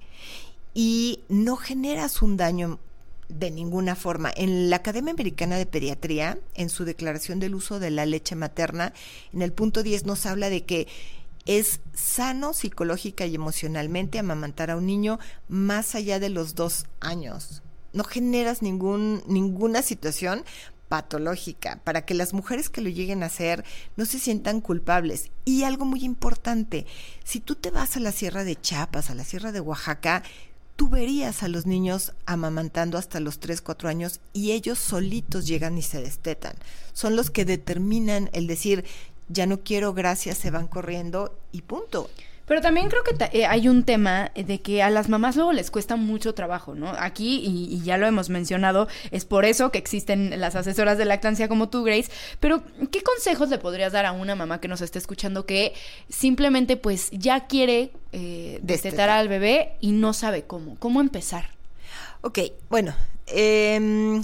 y no generas un daño de ninguna forma. En la Academia Americana de Pediatría, en su declaración del uso de la leche materna, en el punto diez nos habla de que es sano psicológica y emocionalmente amamantar a un niño más allá de los dos años. No generas ningún, ninguna situación patológica, para que las mujeres que lo lleguen a hacer no se sientan culpables. Y algo muy importante, si tú te vas a la Sierra de Chiapas, a la Sierra de Oaxaca, tú verías a los niños amamantando hasta los tres, cuatro años y ellos solitos llegan y se destetan. Son los que determinan el decir, ya no quiero, gracias, se van corriendo y punto. Pero también creo que ta- eh, hay un tema de que a las mamás luego les cuesta mucho trabajo, ¿no? Aquí, y, y ya lo hemos mencionado, es por eso que existen las asesoras de lactancia como tú, Grace, pero ¿qué consejos le podrías dar a una mamá que nos esté escuchando que simplemente pues ya quiere eh, destetar al bebé y no sabe cómo? ¿Cómo empezar? Ok, bueno, eh,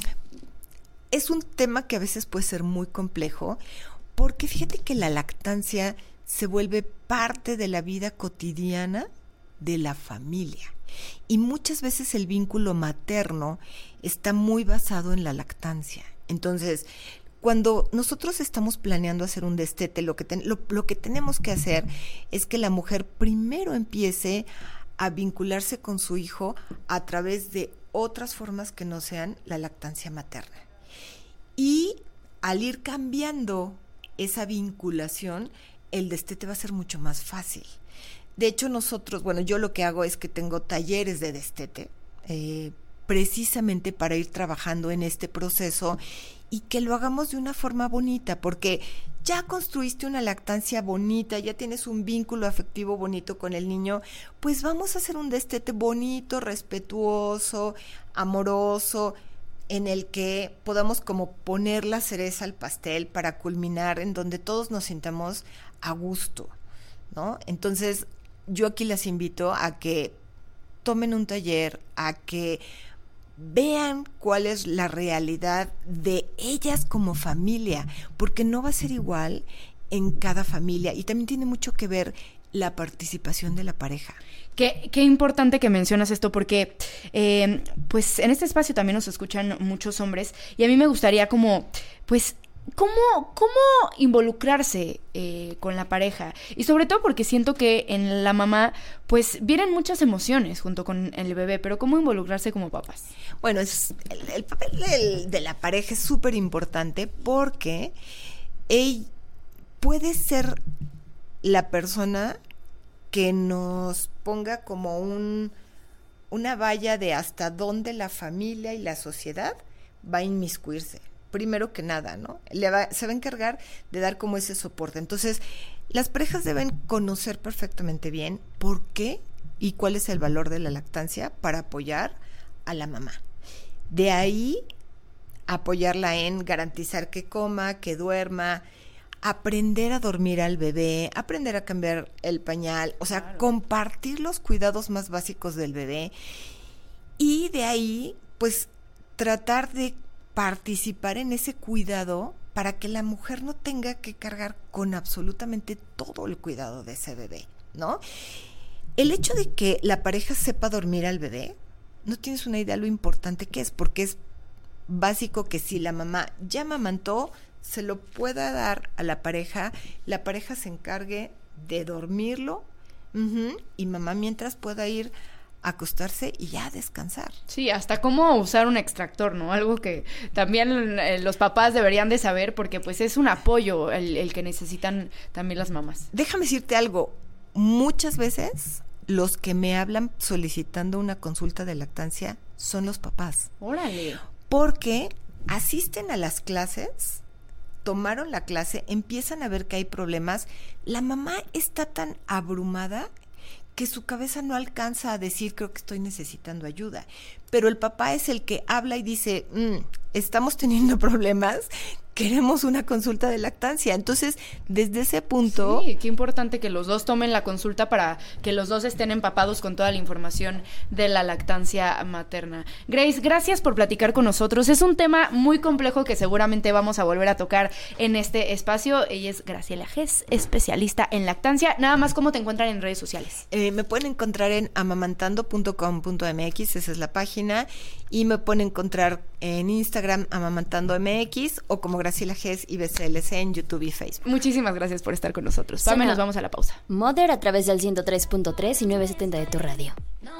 es un tema que a veces puede ser muy complejo, porque fíjate que la lactancia se vuelve parte de la vida cotidiana de la familia. Y muchas veces el vínculo materno está muy basado en la lactancia. Entonces, cuando nosotros estamos planeando hacer un destete, lo que, ten, lo, lo que tenemos que hacer es que la mujer primero empiece a vincularse con su hijo a través de otras formas que no sean la lactancia materna. Y al ir cambiando esa vinculación, el destete va a ser mucho más fácil. De hecho, nosotros, bueno, yo lo que hago es que tengo talleres de destete, eh, precisamente para ir trabajando en este proceso y que lo hagamos de una forma bonita, porque ya construiste una lactancia bonita, ya tienes un vínculo afectivo bonito con el niño, pues vamos a hacer un destete bonito, respetuoso, amoroso, en el que podamos como poner la cereza al pastel para culminar en donde todos nos sintamos a gusto, ¿no? Entonces, yo aquí las invito a que tomen un taller, a que vean cuál es la realidad de ellas como familia, porque no va a ser igual en cada familia y también tiene mucho que ver la participación de la pareja. Qué, qué importante que mencionas esto porque eh, pues en este espacio también nos escuchan muchos hombres y a mí me gustaría como pues cómo, cómo involucrarse eh, con la pareja y sobre todo porque siento que en la mamá pues vienen muchas emociones junto con el bebé, pero cómo involucrarse como papás. Bueno, es, el, el papel del, de la pareja es súper importante porque él puede ser la persona que nos ponga como un una valla de hasta dónde la familia y la sociedad va a inmiscuirse. Primero que nada, ¿no? Le va, se va a encargar de dar como ese soporte. Entonces, las parejas deben conocer perfectamente bien por qué y cuál es el valor de la lactancia para apoyar a la mamá. De ahí, apoyarla en garantizar que coma, que duerma, aprender a dormir al bebé, aprender a cambiar el pañal, o sea, claro, compartir los cuidados más básicos del bebé y de ahí, pues, tratar de participar en ese cuidado para que la mujer no tenga que cargar con absolutamente todo el cuidado de ese bebé, ¿no? El hecho de que la pareja sepa dormir al bebé, no tienes una idea lo importante que es, porque es básico que si la mamá ya amamantó, se lo pueda dar a la pareja, la pareja se encargue de dormirlo uh-huh, y mamá mientras pueda ir a acostarse y ya descansar. Sí, hasta cómo usar un extractor, ¿no? Algo que también eh, los papás deberían de saber porque pues es un apoyo el, el que necesitan también las mamás. Déjame decirte algo, muchas veces los que me hablan solicitando una consulta de lactancia son los papás. ¡Órale! Porque asisten a las clases, tomaron la clase, empiezan a ver que hay problemas, la mamá está tan abrumada que su cabeza no alcanza a decir, creo que estoy necesitando ayuda, pero el papá es el que habla y dice, mm, estamos teniendo problemas, queremos una consulta de lactancia. Entonces, desde ese punto... Sí, qué importante que los dos tomen la consulta para que los dos estén empapados con toda la información de la lactancia materna. Grace, gracias por platicar con nosotros. Es un tema muy complejo que seguramente vamos a volver a tocar en este espacio. Ella es Graciela Gess, especialista en lactancia. Nada más, ¿cómo te encuentran en redes sociales? Eh, me pueden encontrar en amamantando punto com punto m x, esa es la página, y me pueden encontrar en Instagram amamantando m x o como Graciela Gess y B C L C en YouTube y Facebook. Muchísimas gracias por estar con nosotros. Pame, nos vamos a la pausa. Mother a través del ciento tres punto tres y novecientos setenta de tu radio.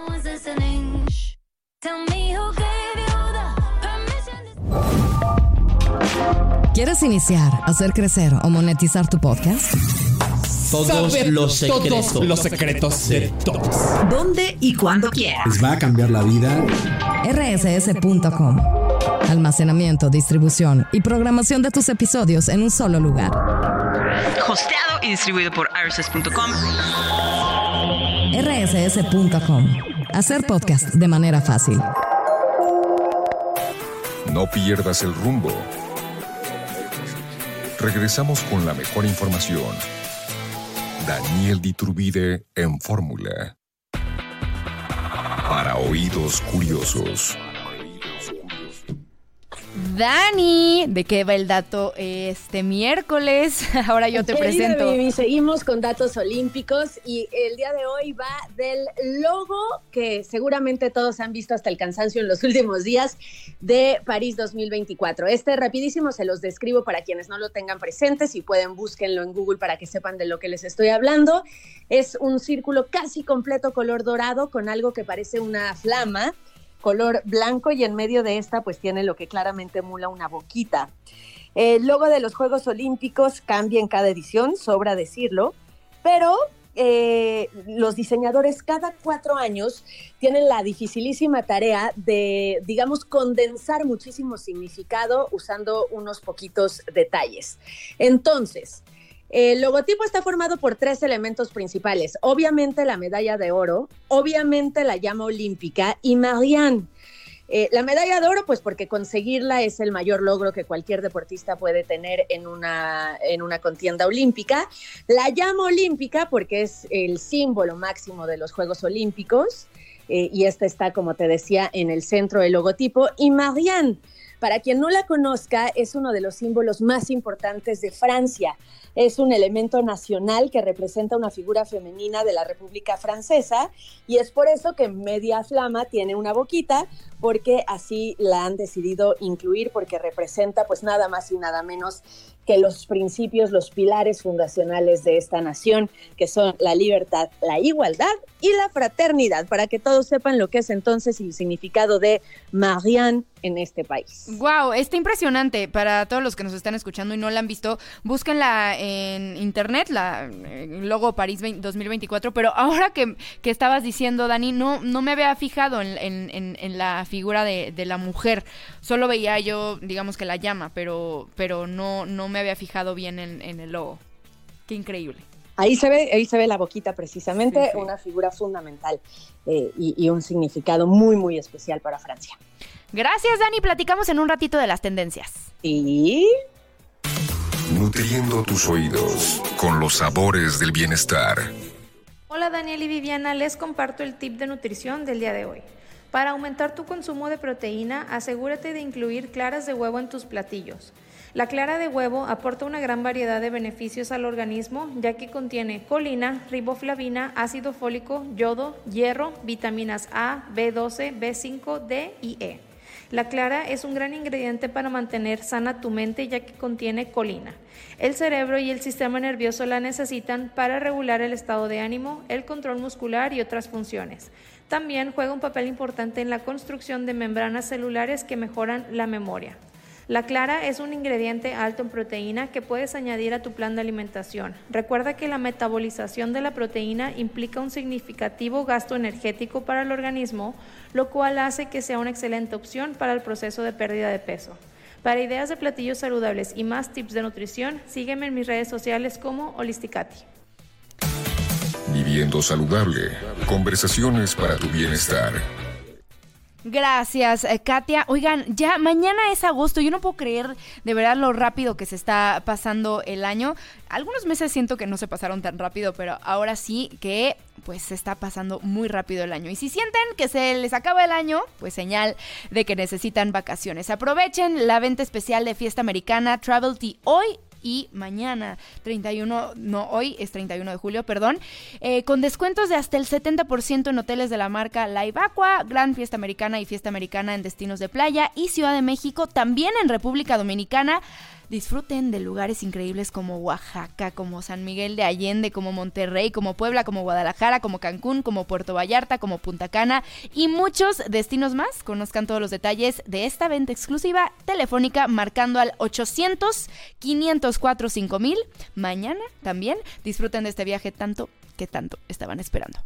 ¿Quieres iniciar, hacer crecer o monetizar tu podcast? Todos Saber los secretos. Todos los secretos de todos. ¿Dónde y cuándo quieras? Les va a cambiar la vida. R S S punto com. Almacenamiento, distribución y programación de tus episodios en un solo lugar. Hosteado y distribuido por R S S punto com. R S S punto com. Hacer podcast de manera fácil. No pierdas el rumbo. Regresamos con la mejor información. Daniel Diturbide en Fórmula. Para oídos curiosos. Dani, ¿de qué va el dato este miércoles? Ahora yo te Querida presento. Vivi, seguimos con datos olímpicos y el día de hoy va del logo que seguramente todos han visto hasta el cansancio en los últimos días de París dos mil veinticuatro. Este rapidísimo se los describo para quienes no lo tengan presente, si pueden búsquenlo en Google para que sepan de lo que les estoy hablando. Es un círculo casi completo color dorado con algo que parece una flama, color blanco, y en medio de esta pues tiene lo que claramente emula una boquita. El logo de los Juegos Olímpicos cambia en cada edición, sobra decirlo, pero eh, los diseñadores cada cuatro años tienen la dificilísima tarea de, digamos, condensar muchísimo significado usando unos poquitos detalles. Entonces, el logotipo está formado por tres elementos principales. Obviamente la medalla de oro, obviamente la llama olímpica y Marianne. Eh, la medalla de oro, pues porque conseguirla es el mayor logro que cualquier deportista puede tener en una, en una contienda olímpica. La llama olímpica, porque es el símbolo máximo de los Juegos Olímpicos, eh, y esta está, como te decía, en el centro del logotipo. Y Marianne, Para quien no la conozca, es uno de los símbolos más importantes de Francia. Es un elemento nacional que representa una figura femenina de la República Francesa y es por eso que media flama tiene una boquita, porque así la han decidido incluir, porque representa pues nada más y nada menos que los principios, los pilares fundacionales de esta nación, que son la libertad, la igualdad y la fraternidad, para que todos sepan lo que es entonces el significado de Marianne en este país. Wow, está impresionante. Para todos los que nos están escuchando y no la han visto, búsquenla en internet, la el logo París dos mil veinticuatro, pero ahora que, que estabas diciendo, Dani, no, no me había fijado en, en, en, en la figura de, de la mujer, solo veía yo, digamos que la llama, pero, pero no, no me había fijado bien en, en el logo. Qué increíble. Ahí se ve, ahí se ve la boquita precisamente, sí, sí. Una figura fundamental eh, y, y un significado muy, muy especial para Francia. Gracias, Dani. Platicamos en un ratito de las tendencias. Sí. Nutriendo tus oídos con los sabores del bienestar. Hola, Daniel y Viviana. Les comparto el tip de nutrición del día de hoy. Para aumentar tu consumo de proteína, asegúrate de incluir claras de huevo en tus platillos. La clara de huevo aporta una gran variedad de beneficios al organismo, ya que contiene colina, riboflavina, ácido fólico, yodo, hierro, vitaminas A, B doce, B cinco, D y E. La clara es un gran ingrediente para mantener sana tu mente, ya que contiene colina. El cerebro y el sistema nervioso la necesitan para regular el estado de ánimo, el control muscular y otras funciones. También juega un papel importante en la construcción de membranas celulares que mejoran la memoria. La clara es un ingrediente alto en proteína que puedes añadir a tu plan de alimentación. Recuerda que la metabolización de la proteína implica un significativo gasto energético para el organismo, lo cual hace que sea una excelente opción para el proceso de pérdida de peso. Para ideas de platillos saludables y más tips de nutrición, sígueme en mis redes sociales como Holisticati. Viviendo saludable. Conversaciones para tu bienestar. Gracias, eh, Katia. Oigan, ya mañana es agosto. Yo no puedo creer de verdad lo rápido que se está pasando el año. Algunos meses siento que no se pasaron tan rápido, pero ahora sí que pues se está pasando muy rápido el año. Y si sienten que se les acaba el año, pues señal de que necesitan vacaciones. Aprovechen la venta especial de Fiesta Americana Travel Tea hoy y mañana, treinta y uno, no, hoy es treinta y uno de julio, perdón, eh, con descuentos de hasta el setenta por ciento en hoteles de la marca Live Aqua, Gran Fiesta Americana y Fiesta Americana en destinos de playa y Ciudad de México, también en República Dominicana. Disfruten de lugares increíbles como Oaxaca, como San Miguel de Allende, como Monterrey, como Puebla, como Guadalajara, como Cancún, como Puerto Vallarta, como Punta Cana y muchos destinos más. Conozcan todos los detalles de esta venta exclusiva telefónica marcando al ochocientos, quinientos cuatro, cinco mil. Mañana también disfruten de este viaje tanto que tanto estaban esperando.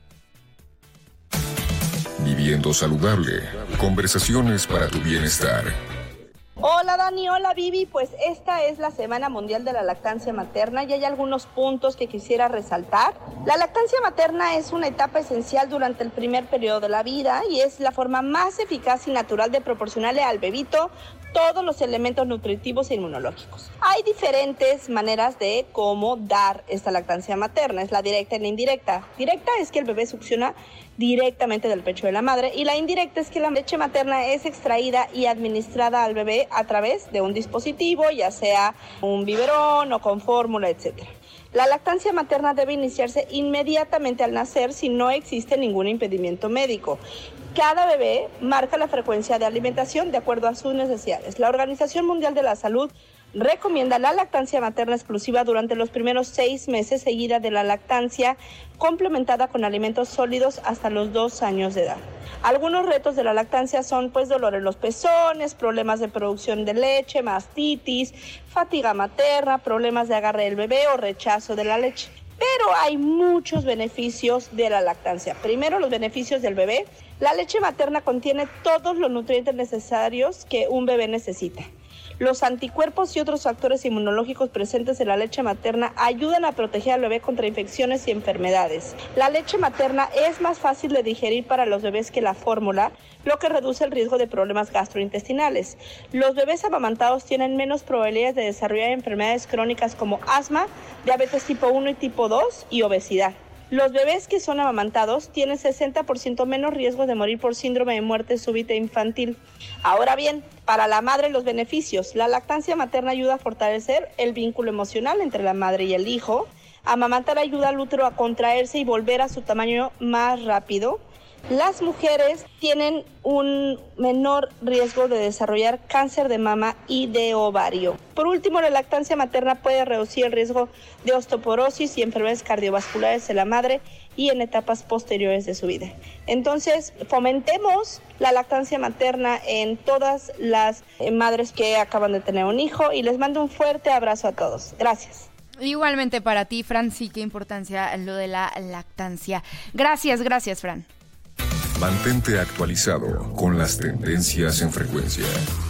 Viviendo saludable. Conversaciones para tu bienestar. Hola Dani, hola Vivi, pues esta es la Semana Mundial de la Lactancia Materna y hay algunos puntos que quisiera resaltar. La lactancia materna es una etapa esencial durante el primer periodo de la vida y es la forma más eficaz y natural de proporcionarle al bebito todos los elementos nutritivos e inmunológicos. Hay diferentes maneras de cómo dar esta lactancia materna, es la directa y la indirecta. Directa es que el bebé succiona directamente del pecho de la madre y la indirecta es que la leche materna es extraída y administrada al bebé a través de un dispositivo, ya sea un biberón o con fórmula, etcétera. La lactancia materna debe iniciarse inmediatamente al nacer si no existe ningún impedimento médico. Cada bebé marca la frecuencia de alimentación de acuerdo a sus necesidades. La Organización Mundial de la Salud recomienda la lactancia materna exclusiva durante los primeros seis meses, seguida de la lactancia complementada con alimentos sólidos hasta los dos años de edad. Algunos retos de la lactancia son pues dolor en los pezones, problemas de producción de leche, mastitis, fatiga materna, problemas de agarre del bebé o rechazo de la leche. Pero hay muchos beneficios de la lactancia. Primero, los beneficios del bebé. La leche materna contiene todos los nutrientes necesarios que un bebé necesita. Los anticuerpos y otros factores inmunológicos presentes en la leche materna ayudan a proteger al bebé contra infecciones y enfermedades. La leche materna es más fácil de digerir para los bebés que la fórmula, lo que reduce el riesgo de problemas gastrointestinales. Los bebés amamantados tienen menos probabilidades de desarrollar enfermedades crónicas como asma, diabetes tipo uno y tipo dos y obesidad. Los bebés que son amamantados tienen sesenta por ciento menos riesgo de morir por síndrome de muerte súbita infantil. Ahora bien, para la madre los beneficios. La lactancia materna ayuda a fortalecer el vínculo emocional entre la madre y el hijo. Amamantar ayuda al útero a contraerse y volver a su tamaño más rápido. Las mujeres tienen un menor riesgo de desarrollar cáncer de mama y de ovario. Por último, la lactancia materna puede reducir el riesgo de osteoporosis y enfermedades cardiovasculares en la madre y en etapas posteriores de su vida. Entonces, fomentemos la lactancia materna en todas las madres que acaban de tener un hijo y les mando un fuerte abrazo a todos. Gracias. Igualmente para ti, Fran, sí, qué importancia lo de la lactancia. Gracias, gracias, Fran. Mantente actualizado con las tendencias en frecuencia.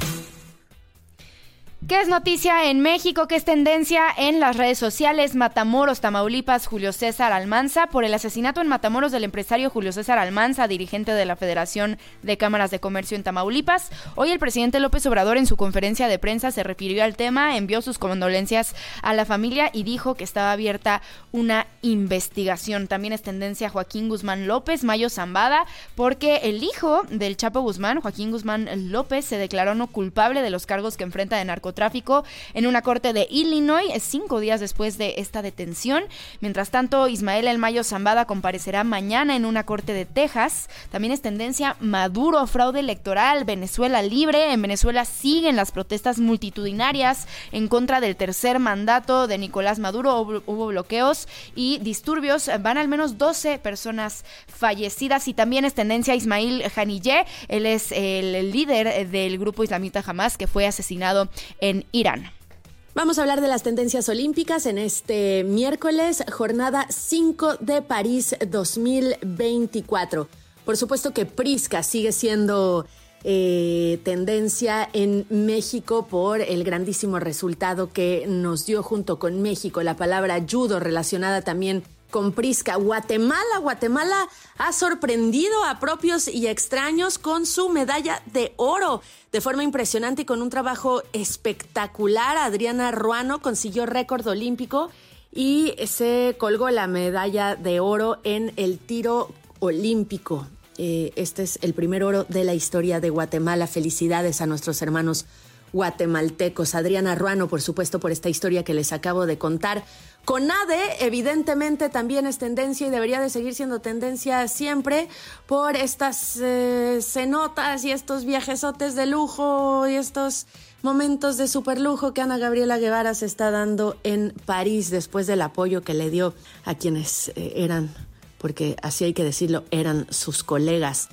¿Qué es noticia en México? ¿Qué es tendencia en las redes sociales? Matamoros, Tamaulipas, Julio César Almanza. Por el asesinato en Matamoros del empresario Julio César Almanza, dirigente de la Federación de Cámaras de Comercio en Tamaulipas. Hoy el presidente López Obrador en su conferencia de prensa se refirió al tema, envió sus condolencias a la familia y dijo que estaba abierta una investigación. También es tendencia Joaquín Guzmán López, Mayo Zambada, porque el hijo del Chapo Guzmán, Joaquín Guzmán López, se declaró no culpable de los cargos que enfrenta de narcotráfico en una corte de Illinois, cinco días después de esta detención. Mientras tanto, Ismael El Mayo Zambada comparecerá mañana en una corte de Texas. También es tendencia Maduro, fraude electoral, Venezuela libre. En Venezuela siguen las protestas multitudinarias en contra del tercer mandato de Nicolás Maduro. Hubo bloqueos y disturbios, van al menos doce personas fallecidas. Y también es tendencia Ismail Haniyeh, él es el líder del grupo islamita Hamas, que fue asesinado en Irán. Vamos a hablar de las tendencias olímpicas en este miércoles, jornada cinco de París dos mil veinticuatro. Por supuesto que Prisca sigue siendo eh, tendencia en México por el grandísimo resultado que nos dio junto con México. La palabra judo relacionada también con Prisca. Guatemala, Guatemala ha sorprendido a propios y extraños con su medalla de oro. De forma impresionante y con un trabajo espectacular, Adriana Ruano consiguió récord olímpico y se colgó la medalla de oro en el tiro olímpico. Eh, este es el primer oro de la historia de Guatemala. Felicidades a nuestros hermanos guatemaltecos. Adriana Ruano, por supuesto, por esta historia que les acabo de contar. CONADE, evidentemente, también es tendencia y debería de seguir siendo tendencia siempre por estas eh, cenotas y estos viajesotes de lujo y estos momentos de superlujo que Ana Gabriela Guevara se está dando en París después del apoyo que le dio a quienes eh, eran, porque así hay que decirlo, eran sus colegas.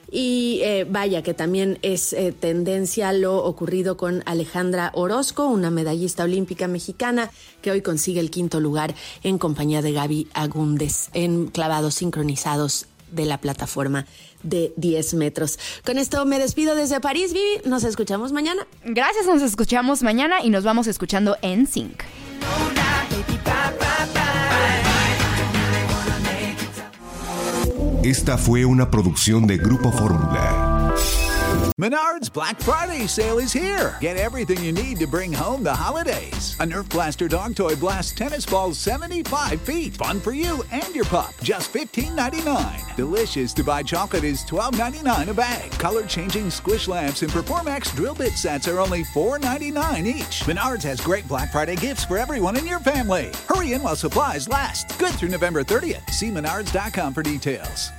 Y eh, vaya que también es eh, tendencia lo ocurrido con Alejandra Orozco, una medallista olímpica mexicana que hoy consigue el quinto lugar en compañía de Gaby Agúndez en clavados sincronizados de la plataforma de diez metros. Con esto me despido desde París, Vivi. Nos escuchamos mañana. Gracias, nos escuchamos mañana y nos vamos escuchando en Sync. Esta fue una producción de Grupo Fórmula. Menards Black Friday sale is here. Get everything you need to bring home the holidays. A Nerf Blaster dog toy blasts tennis balls seventy-five feet. Fun for you and your pup. Just fifteen ninety-nine. Delicious to buy chocolate is twelve ninety-nine a bag. Color-changing squish lamps and Performax drill bit sets are only four ninety-nine each. Menards has great Black Friday gifts for everyone in your family. Hurry in while supplies last. Good through November thirtieth. See menards dot com for details.